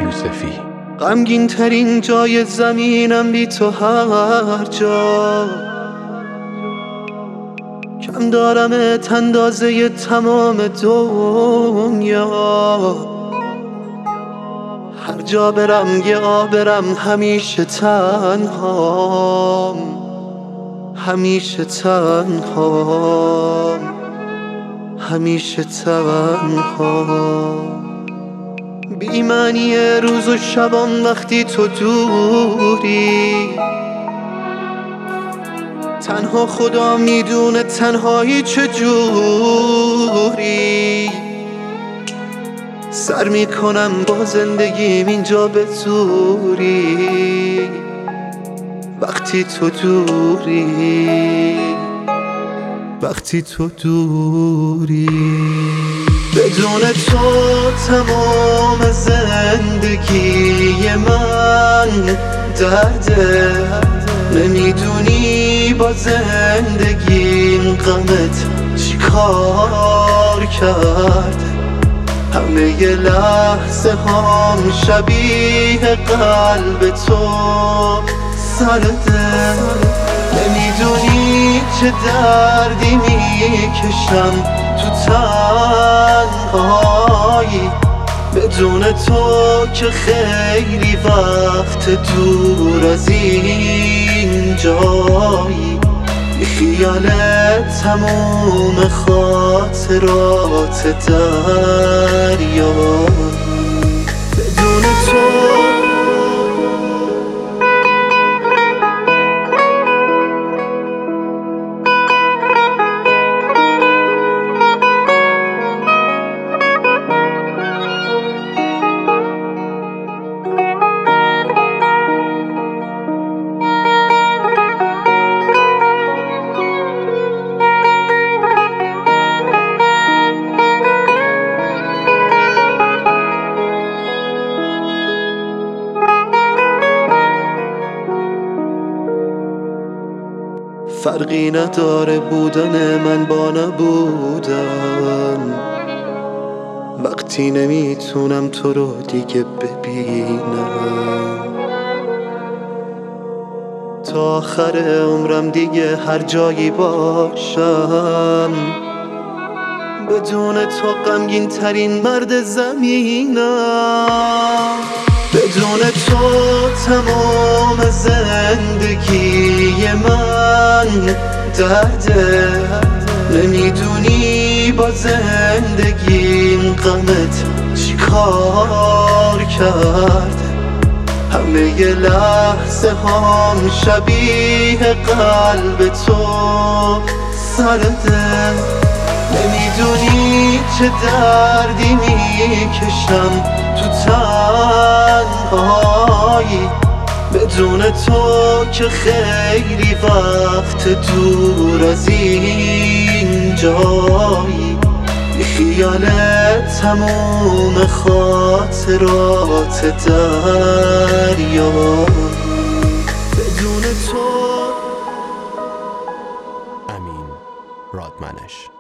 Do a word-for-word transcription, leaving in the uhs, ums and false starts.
یوسفی. غمگین ترین جای زمینم بی تو هر جا، کم دارمت اندازه تمام دنیا. هر جا برم یه آبرم، همیشه تنهام، همیشه تنهام، همیشه تنهام. بی معنی روز و شبان وقتی تو دوری، تنها خدا میدونه تنهایی چجوری. سر میکنم با زندگیم اینجا به زوری، وقتی تو دوری، وقتی تو دوری. بدون تو تمام زندگی من درده، نمیدونی با زندگیم غمت چی کار کرده. همه ی لحظه هم شبیه قلب تو سرده، نمیدونی چه دردی میکشم تو تنهایی. بدون تو که خیلی وقت دور از این جایی، بی خیالت تموم خاطرات دریا. بدون تو فرقی نداره بودن من با نبودن، وقتی نمیتونم تو رو دیگه ببینم. تا آخر عمرم دیگه هر جایی باشم، بدون تو غمگین ترین مرد زمینم. بدون تو تمام زندگی من درده، نمیدونی با زندگیم غمت چی کار کرده. همه ی لحظه هم شبیه قلب تو سرده، نمیدونی چه دردی میکشم تو تنهایی. بدون تو که خیلی وقت دور از این جایی، بی خیالت تموم خاطرات دریا. بدون تو امین رادمنش.